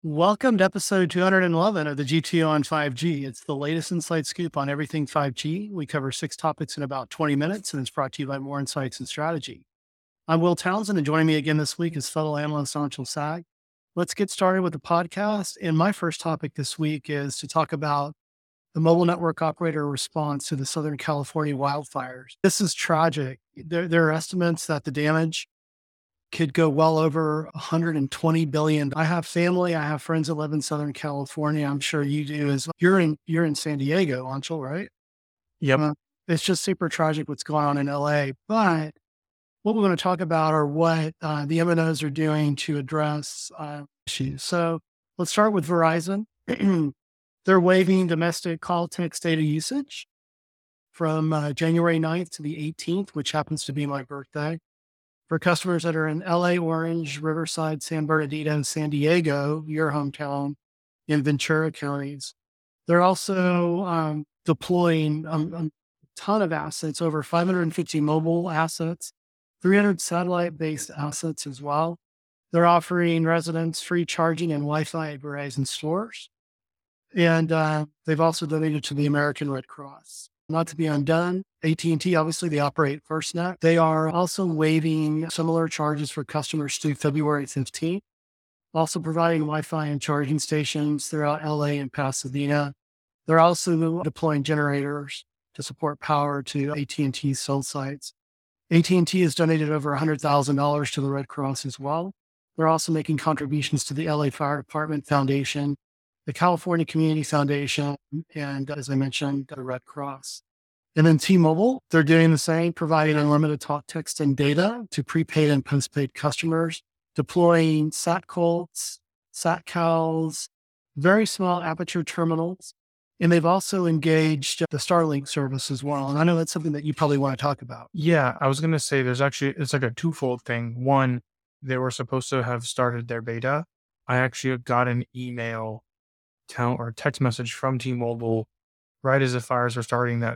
Welcome to episode 211 of the GTO on 5G. It's the latest insight scoop on everything 5G. We cover 6 topics in about 20 minutes, and it's brought to you by More Insights and Strategy. I'm Will Townsend, and joining me again this week is fellow analyst Anshul Sag. Let's get started with the podcast. And my first topic this week is to talk about the mobile network operator response to the Southern California wildfires. This is tragic. There are estimates that the damage could go well over 120 billion. I have family, I have friends that live in Southern California. I'm sure you do as well. You're in San Diego, Anshul, right? Yep. It's just super tragic what's going on in LA. But what we're going to talk about are what the MNOs are doing to address issues. So let's start with Verizon. They're waiving domestic call text data usage from January 9th to the 18th, which happens to be my birthday. For customers that are in LA, Orange, Riverside, San Bernardino, and San Diego, your hometown, in Ventura counties. They're also deploying a ton of assets, over 550 mobile assets, 300 satellite-based assets as well. They're offering residents free charging and Wi-Fi at Verizon stores. And they've also donated to the American Red Cross. Not to be undone, AT&T, obviously, they operate FirstNet. They are also waiving similar charges for customers through February 15th, also providing Wi-Fi and charging stations throughout LA and Pasadena. They're also deploying generators to support power to AT&T cell sites. AT&T has donated over $100,000 to the Red Cross as well. They're also making contributions to the LA Fire Department Foundation, the California Community Foundation, and as I mentioned, the Red Cross. And then T-Mobile, they're doing the same, providing unlimited talk, text, and data to prepaid and postpaid customers, deploying SatColts, SatCals, very small aperture terminals. And they've also engaged the Starlink service as well. And I know that's something that you probably want to talk about. Yeah, I was going to say it's like a twofold thing. One, they were supposed to have started their beta. I actually got an email or text message from T-Mobile right as the fires were starting that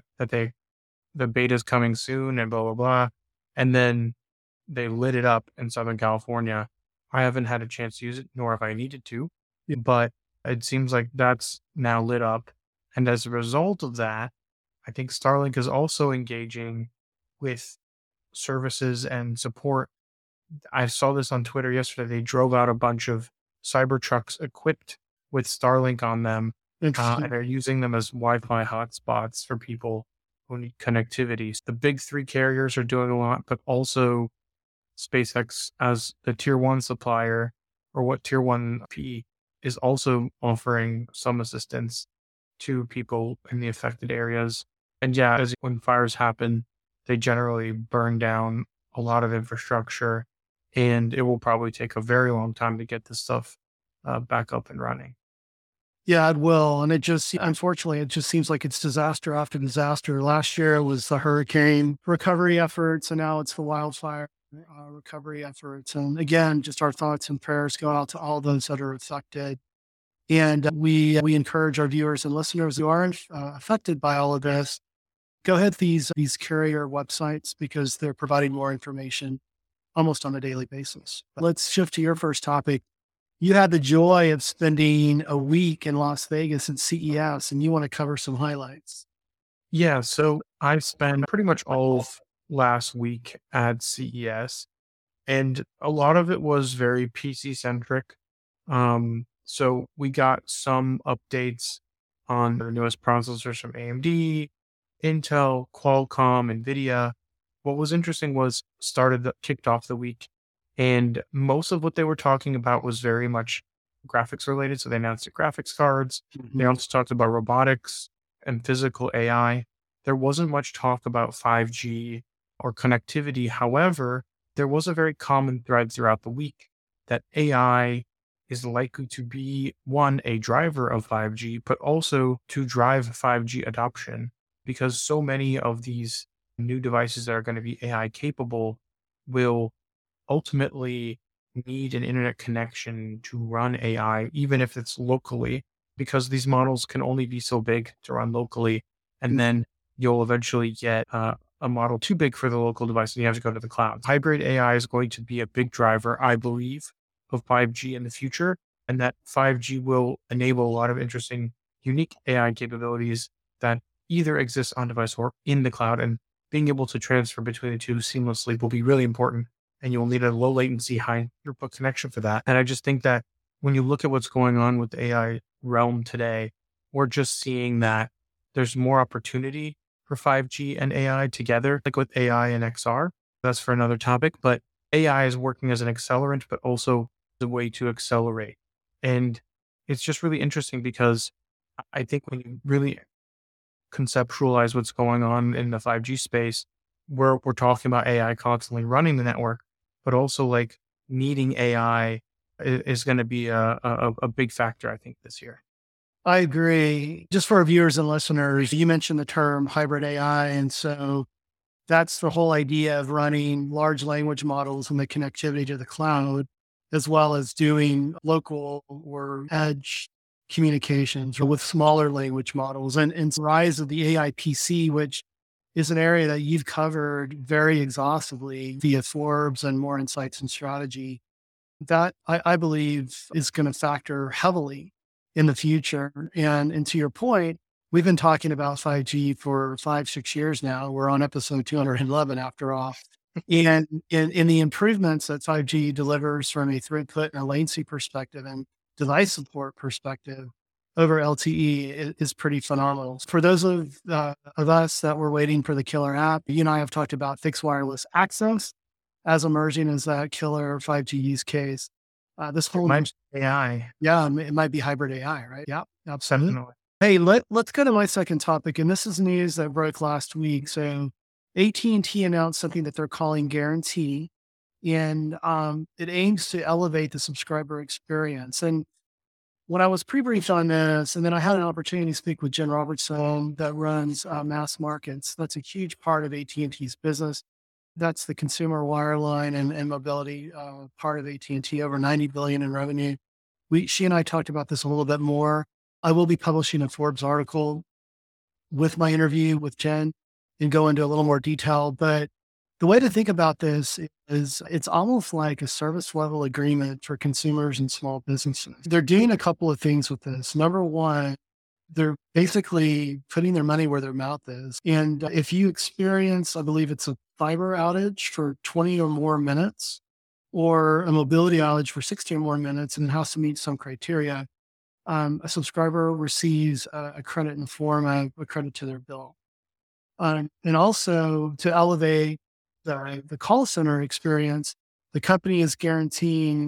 the beta's coming soon and blah, blah, blah. And then they lit it up in Southern California. I haven't had a chance to use it, nor have I needed to, but it seems like that's now lit up. And as a result of that, I think Starlink is also engaging with services and support. I saw this on Twitter yesterday. They drove out a bunch of Cybertrucks equipped with Starlink on them, and they're using them as Wi-Fi hotspots for people who need connectivity. The big three carriers are doing a lot, but also SpaceX as the tier one supplier, or what tier one P, is also offering some assistance to people in the affected areas. And yeah, when fires happen, they generally burn down a lot of infrastructure, and it will probably take a very long time to get this stuff back up and running. Yeah, it will. And unfortunately, it just seems like it's disaster after disaster. Last year it was the hurricane recovery efforts, and now it's the wildfire recovery efforts. And again, just our thoughts and prayers go out to all those that are affected. And we encourage our viewers and listeners who are affected by all of this, go ahead to these carrier websites because they're providing more information almost on a daily basis. But let's shift to your first topic. You had the joy of spending a week in Las Vegas at CES, and you want to cover some highlights. Yeah, so I spent pretty much all of last week at CES, and a lot of it was very PC centric. So we got some updates on the newest processors from AMD, Intel, Qualcomm, Nvidia. What was interesting was kicked off the week, and most of what they were talking about was very much graphics related. So they announced the graphics cards. They also talked about robotics and physical AI. There wasn't much talk about 5G or connectivity. However, there was a very common thread throughout the week that AI is likely to be, one, a driver of 5G, but also to drive 5G adoption, because so many of these new devices that are going to be AI capable will ultimately need an internet connection to run AI, even if it's locally, because these models can only be so big to run locally. And then you'll eventually get a model too big for the local device and you have to go to the cloud. Hybrid AI is going to be a big driver, I believe, of 5G in the future. and that 5G will enable a lot of interesting, unique AI capabilities that either exist on device or in the cloud. And being able to transfer between the two seamlessly will be really important. And you will need a low latency, high throughput connection for that. And I just think that when you look at what's going on with the AI realm today, we're just seeing that there's more opportunity for 5G and AI together, like with AI and XR. That's for another topic. But AI is working as an accelerant, but also the way to accelerate. And it's just really interesting because I think when you really conceptualize what's going on in the 5G space, we're talking about AI constantly running the network, but also like needing AI is going to be a big factor, I think, this year. I agree. Just for our viewers and listeners, you mentioned the term hybrid AI. And so that's the whole idea of running large language models and the connectivity to the cloud, as well as doing local or edge communications or with smaller language models and the rise of the AI PC, which is an area that you've covered very exhaustively via Forbes and More Insights and Strategy. That I believe is going to factor heavily in the future. And to your point, we've been talking about 5G for 5-6 years now. We're on episode 211 after all. And in the improvements that 5G delivers from a throughput and a latency perspective and device support perspective over LTE is pretty phenomenal. For those of us that were waiting for the killer app, you and I have talked about fixed wireless access as emerging as that killer 5G use case. This whole AI. Yeah, it might be hybrid AI, right? Yeah, absolutely. Definitely. Hey, let's go to my second topic, and this is news that broke last week. So AT&T announced something that they're calling Guarantee, and it aims to elevate the subscriber experience. And when I was pre-briefed on this, and then I had an opportunity to speak with Jen Robertson that runs Mass Markets. That's a huge part of AT&T's business. That's the consumer wireline and mobility part of AT&T, over 90 billion in revenue. She and I talked about this a little bit more. I will be publishing a Forbes article with my interview with Jen and go into a little more detail. But the way to think about this is it's almost like a service level agreement for consumers and small businesses. They're doing a couple of things with this. Number one, they're basically putting their money where their mouth is. And if you experience, I believe it's a fiber outage for 20 or more minutes, or a mobility outage for 60 or more minutes, and it has to meet some criteria, a subscriber receives a credit in the form of a credit to their bill. And also to elevate the call center experience, the company is guaranteeing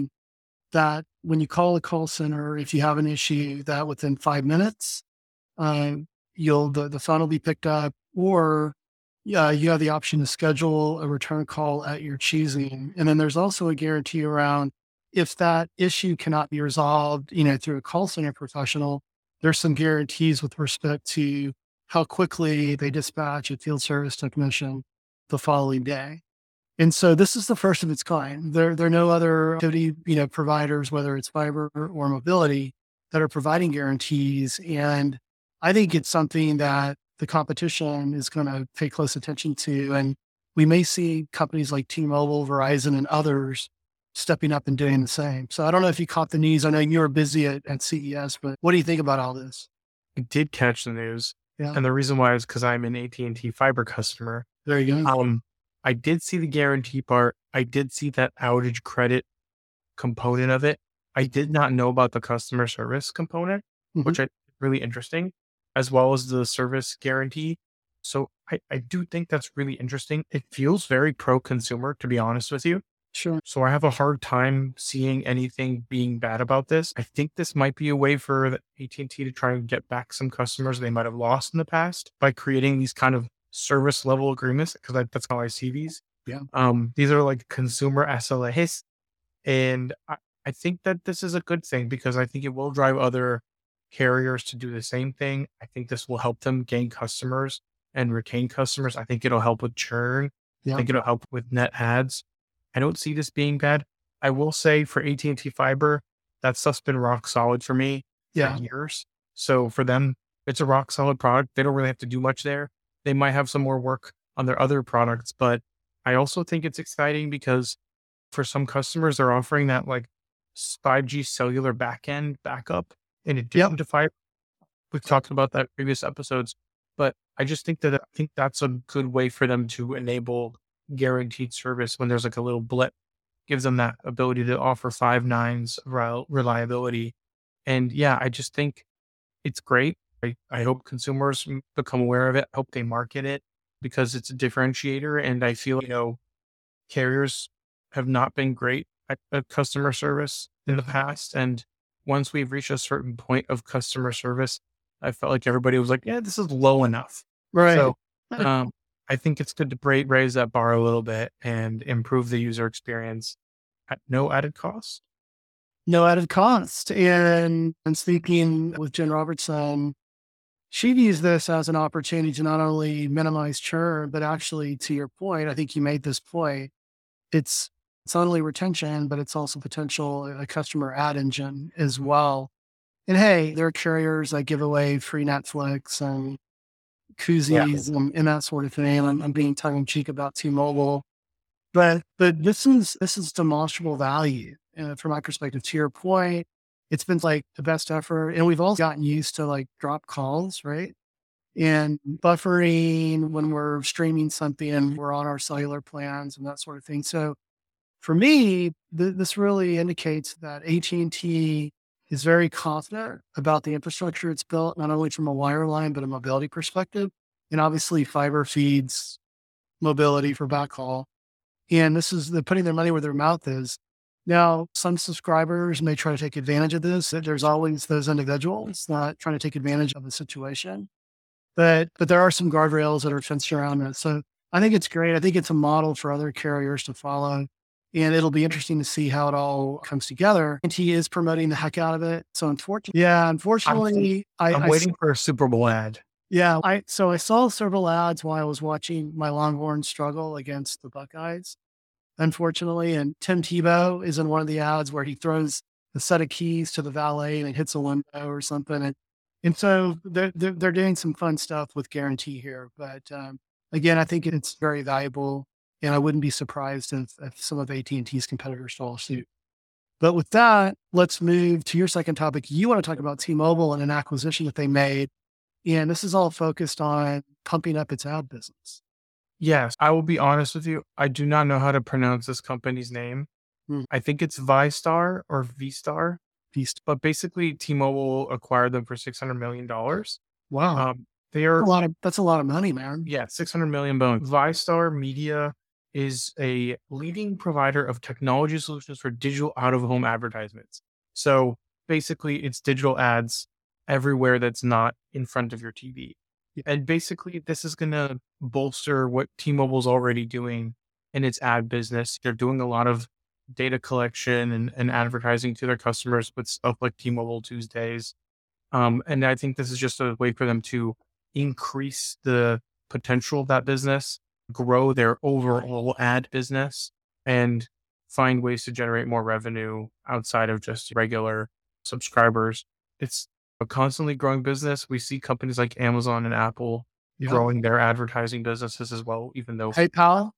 that when you call the call center, if you have an issue, that within 5 minutes, the phone will be picked up, or you have the option to schedule a return call at your choosing. And then there's also a guarantee around if that issue cannot be resolved, through a call center professional, there's some guarantees with respect to how quickly they dispatch a field service technician the following day. And so this is the first of its kind. There are no other activity, providers, whether it's fiber or mobility, that are providing guarantees. And I think it's something that the competition is going to pay close attention to. And we may see companies like T-Mobile, Verizon, and others stepping up and doing the same. So I don't know if you caught the news. I know you were busy at CES, but what do you think about all this? I did catch the news. Yeah. And the reason why is because I'm an AT&T fiber customer. There you go. I did see the guarantee part. I did see that outage credit component of it. I did not know about the customer service component, which I think is really interesting, as well as the service guarantee. So I do think that's really interesting. It feels very pro-consumer, to be honest with you. Sure. So I have a hard time seeing anything being bad about this. I think this might be a way for the AT&T to try and get back some customers they might have lost in the past by creating these kind of service level agreements, because that's how I see these. Yeah. These are like consumer SLAs. And I think that this is a good thing because I think it will drive other carriers to do the same thing. I think this will help them gain customers and retain customers. I think it'll help with churn. Yeah. I think it'll help with net adds. I don't see this being bad. I will say for AT&T Fiber, that stuff's been rock solid for me for years. So for them, it's a rock solid product. They don't really have to do much there. They might have some more work on their other products, but I also think it's exciting because for some customers, they're offering that like 5G cellular backend backup in Yep. addition to fiber. We've talked about that in previous episodes, but I just think that I think that's a good way for them to enable guaranteed service when there's like a little blip, gives them that ability to offer five nines reliability. And yeah, I just think it's great. I hope consumers become aware of it. I hope they market it because it's a differentiator. And I feel, carriers have not been great at customer service in the past. And once we've reached a certain point of customer service, I felt like everybody was like, yeah, this is low enough. Right. So um, I think it's good to raise that bar a little bit and improve the user experience at no added cost. No added cost. And speaking with Jen Robertson, she views this as an opportunity to not only minimize churn, but actually, to your point, I think you made this point. It's not only retention, but it's also potential a customer ad engine as well. And hey, there are carriers that give away free Netflix and Yeah. koozies and that sort of thing. I'm being tongue in cheek about T-Mobile, but this is demonstrable value from my perspective. To your point, it's been like the best effort, and we've all gotten used to like drop calls, right? And buffering when we're streaming something, we're on our cellular plans and that sort of thing. So for me, this really indicates that AT&T is very confident about the infrastructure it's built, not only from a wireline, but a mobility perspective. And obviously fiber feeds mobility for backhaul. And this is the putting their money where their mouth is. Now, some subscribers may try to take advantage of this. There's always those individuals not trying to take advantage of the situation. But there are some guardrails that are fenced around it. So I think it's great. I think it's a model for other carriers to follow. And it'll be interesting to see how it all comes together. And he is promoting the heck out of it. So I'm, unfortunately, I'm waiting for a Super Bowl ad. I saw several ads while I was watching my Longhorns struggle against the Buckeyes, unfortunately. And Tim Tebow is in one of the ads where he throws a set of keys to the valet and it hits a window or something. And so they're doing some fun stuff with Guarantee here. But again, I think it's very valuable. And I wouldn't be surprised if some of AT&T's competitors follow suit. But with that, let's move to your second topic. You want to talk about T-Mobile and an acquisition that they made. And this is all focused on pumping up its ad business. Yes, I will be honest with you. I do not know how to pronounce this company's name. I think it's Vistar or V-Star. Feast. But basically, T-Mobile acquired them for $600 million. Wow. They are That's a lot of money, man. 600 million bones. Vistar Media is a leading provider of technology solutions for digital out-of-home advertisements. So basically, it's digital ads everywhere that's not in front of your TV. Yeah. And basically, this is going to bolster what T-Mobile's already doing in its ad business. They're doing a lot of data collection and advertising to their customers with stuff like T-Mobile Tuesdays. And I think this is just a way for them to increase the potential of that business, grow their overall ad business, and find ways to generate more revenue outside of just regular subscribers. It's a constantly growing business. We see companies like Amazon and Apple growing their advertising businesses as well, even though PayPal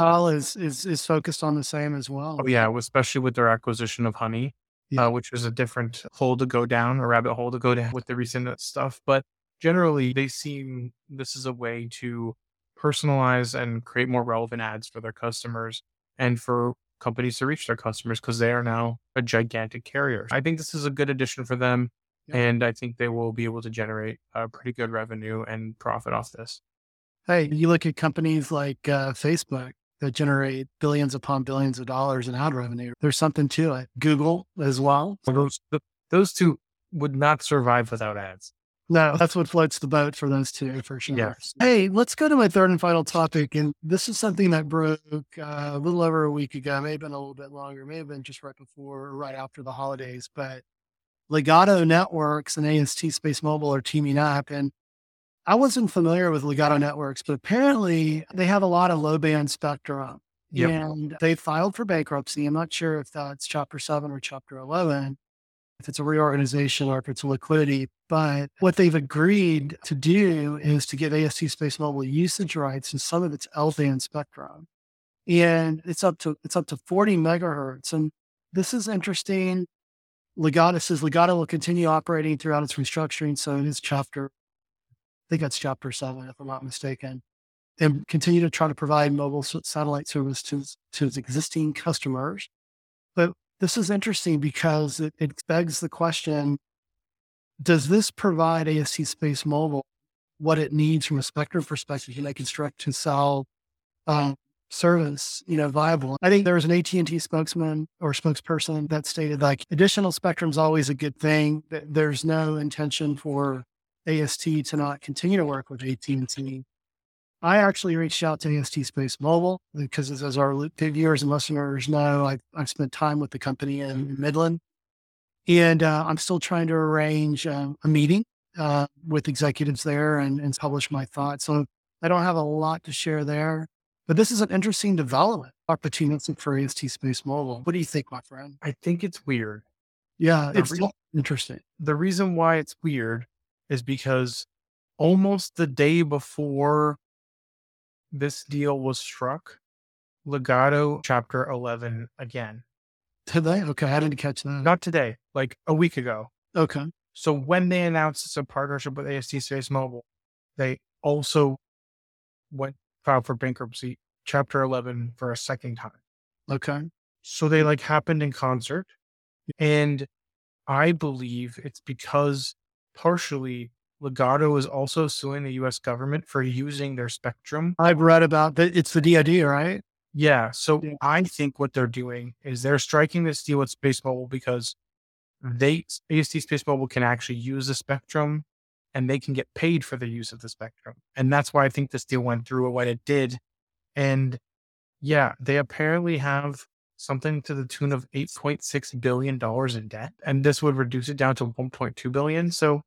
is focused on the same as well. Oh yeah, especially with their acquisition of Honey, which is a different hole to go down, a rabbit hole to go down with the recent stuff. But generally, they seem this is a way to personalize and create more relevant ads for their customers and for companies to reach their customers because they are now a gigantic carrier. I think this is a good addition for them. Yeah. And I think they will be able to generate a pretty good revenue and profit off this. Hey, you look at companies like Facebook that generate billions upon billions of dollars in ad revenue. There's something to it. Google as well. Those two would not survive without ads. No, that's what floats the boat for those two, for sure. Yes. Hey, let's go to my third and final topic. And this is something that broke a little over a week ago, may have been a little bit longer, may have been just right before or right after the holidays. But Legato Networks and AST Space Mobile are teaming up. And I wasn't familiar with Legato Networks, but apparently they have a lot of low band spectrum. Yep. And they filed for bankruptcy. I'm not sure if that's Chapter 7 or Chapter 11, if it's a reorganization or if it's a liquidity. But what they've agreed to do is to give AST Space Mobile usage rights in some of its L band spectrum. And it's up to 40 megahertz. And this is interesting. Legato says Legato will continue operating throughout its restructuring. So it is chapter, I think that's chapter 7, if I'm not mistaken, and continue to try to provide mobile satellite service to its existing customers. But this is interesting because it begs the question, does this provide AST SpaceMobile what it needs from a spectrum perspective to make its direct to cell service, viable? I think there was an AT&T spokesman or spokesperson that stated like additional spectrum is always a good thing. There's no intention for AST to not continue to work with AT&T. I actually reached out to AST SpaceMobile because, as our viewers and listeners know, I've spent time with the company in Midland, and I'm still trying to arrange a meeting with executives there and publish my thoughts. So I don't have a lot to share there, but this is an interesting development opportunity for AST SpaceMobile. What do you think, my friend? I think it's weird. Yeah, it's interesting. The reason why it's weird is because almost the day before this deal was struck, Legato Chapter 11 again. Today? Okay, I didn't catch that. Not today, like a week ago. Okay. So when they announced it's a partnership with AST SpaceMobile, they also filed for bankruptcy, Chapter 11, for a second time. Okay. So they happened in concert. And I believe it's because partially Legato is also suing the US government for using their spectrum. I've read about that. It's the DoD, right? Yeah. So I think what they're doing is they're striking this deal with SpaceMobile because AST SpaceMobile can actually use the spectrum and they can get paid for the use of the spectrum. And that's why I think this deal went through what it did. And yeah, they apparently have something to the tune of $8.6 billion in debt. And this would reduce it down to $1.2 billion. So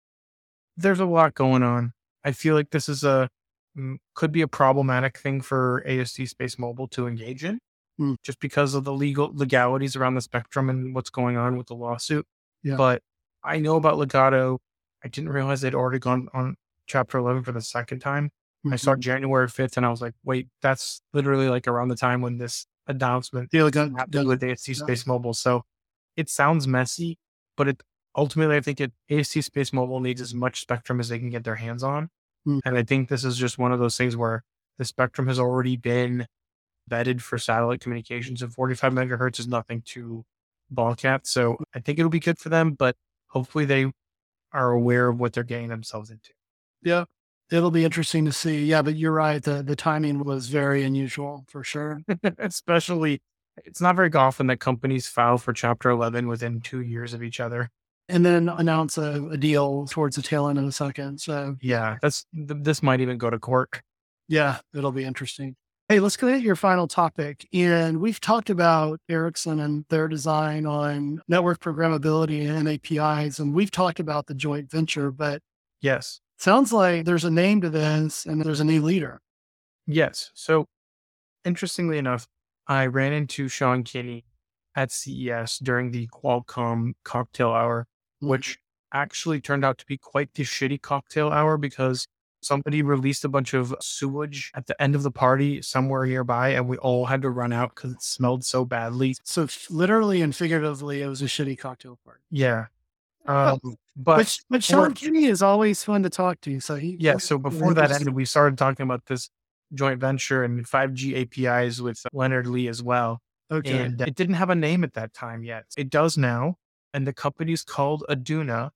there's a lot going on. I feel like this is could be a problematic thing for AST SpaceMobile to engage in, just because of the legalities around the spectrum and what's going on with the lawsuit. Yeah. But I know about Legato. I didn't realize they'd already gone on Chapter 11 for the second time. I saw January 5th and I was like, wait, that's literally around the time when this announcement happened with AST SpaceMobile. So it sounds messy, but ultimately I think AST SpaceMobile needs as much spectrum as they can get their hands on. And I think this is just one of those things where the spectrum has already been vetted for satellite communications, and 45 megahertz is nothing to balk at. So I think it'll be good for them, but hopefully they are aware of what they're getting themselves into. Yeah, it'll be interesting to see. Yeah, but you're right. The timing was very unusual for sure. Especially, it's not very often that companies file for Chapter 11 within 2 years of each other. And then announce a deal towards the tail end of the second. So yeah, this might even go to court. Yeah, it'll be interesting. Hey, let's go to your final topic. And we've talked about Ericsson and their design on network programmability and APIs. And we've talked about the joint venture, but yes, sounds like there's a name to this and there's a new leader. Yes. So interestingly enough, I ran into Sean Kinney at CES during the Qualcomm cocktail hour, which actually turned out to be quite the shitty cocktail hour because somebody released a bunch of sewage at the end of the party somewhere nearby, and we all had to run out because it smelled so badly. So literally and figuratively, it was a shitty cocktail party. Yeah. But Sean Kinney is always fun to talk to. So so before that ended, we started talking about this joint venture and 5G APIs with Leonard Lee as well. Okay. And it didn't have a name at that time yet. It does now. And the company's called Aduna,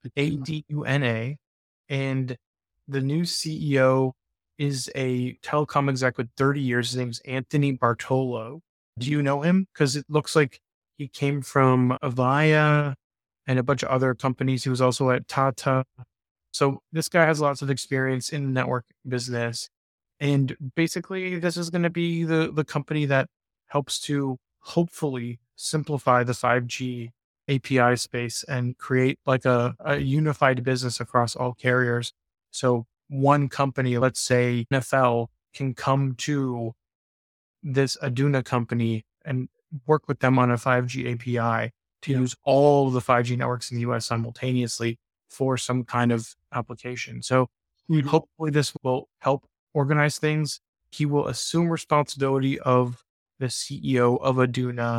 Aduna. And the new CEO is a telecom exec with 30 years. His name's Anthony Bartolo. Do you know him? Because it looks like he came from Avaya and a bunch of other companies. He was also at Tata. So this guy has lots of experience in the network business. And basically, this is going to be the company that helps to hopefully simplify the 5G API space and create like a unified business across all carriers. So one company, let's say NFL, can come to this Aduna company and work with them on a 5G API to use all the 5G networks in the US simultaneously for some kind of application. So hopefully this will help organize things. He will assume responsibility of the CEO of Aduna,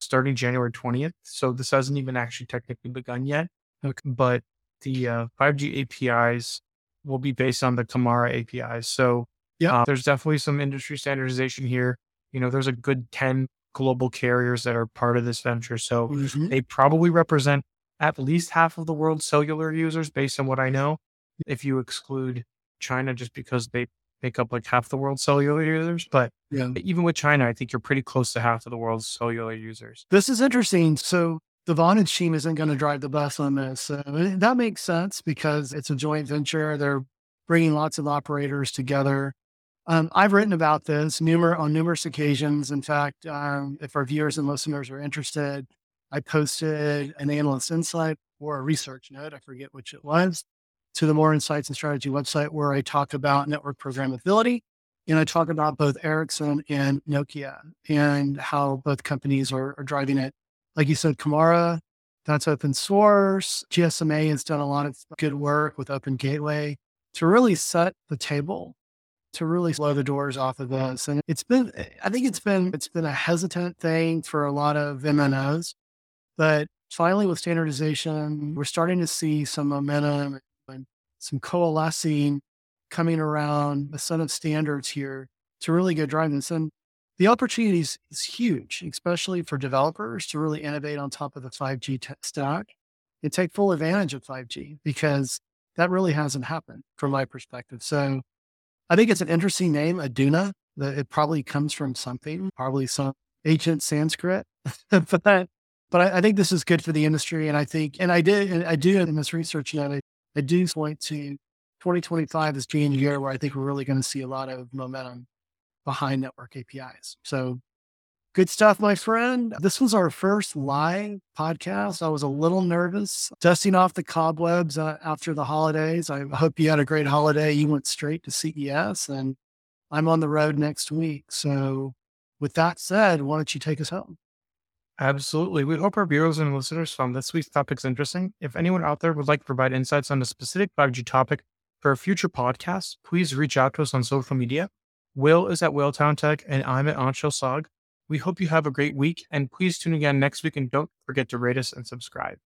starting January 20th. So this hasn't even actually technically begun yet. Okay. But the 5G APIs will be based on the Kamara APIs. So Yeah. there's definitely some industry standardization here. There's a good 10 global carriers that are part of this venture. So Mhm. they probably represent at least half of the world's cellular users based on what I know. If you exclude China, just because they make up like half the world's cellular users. But Yeah. even with China, I think you're pretty close to half of the world's cellular users. This is interesting. So the Vonage team isn't going to drive the bus on this. So that makes sense because it's a joint venture. They're bringing lots of operators together. I've written about this on numerous occasions. In fact, if our viewers and listeners are interested, I posted an analyst insight or a research note, I forget which it was, to the More Insights and Strategy website where I talk about network programmability. And I talk about both Ericsson and Nokia and how both companies are driving it. Like you said, Kamara, that's open source. GSMA has done a lot of good work with Open Gateway to really set the table, to really blow the doors off of this. And I think it's been a hesitant thing for a lot of MNOs, but finally with standardization, we're starting to see some momentum and some coalescing coming around a set of standards here to really get driving this. And the opportunity is huge, especially for developers to really innovate on top of the 5G stack and take full advantage of 5G because that really hasn't happened from my perspective. So I think it's an interesting name, Aduna. That it probably comes from something, probably some ancient Sanskrit. but I think this is good for the industry. And I think, and I do in this research, I do point to 2025 as being a year where I think we're really going to see a lot of momentum behind network APIs. So good stuff, my friend. This was our first live podcast. I was a little nervous, dusting off the cobwebs after the holidays. I hope you had a great holiday. You went straight to CES, and I'm on the road next week. So with that said, why don't you take us home? Absolutely. We hope our viewers and listeners found this week's topics interesting. If anyone out there would like to provide insights on a specific 5G topic for a future podcast, please reach out to us on social media. Will is at Whaletown Tech, and I'm at Anshul Sag. We hope you have a great week, and please tune again next week, and don't forget to rate us and subscribe.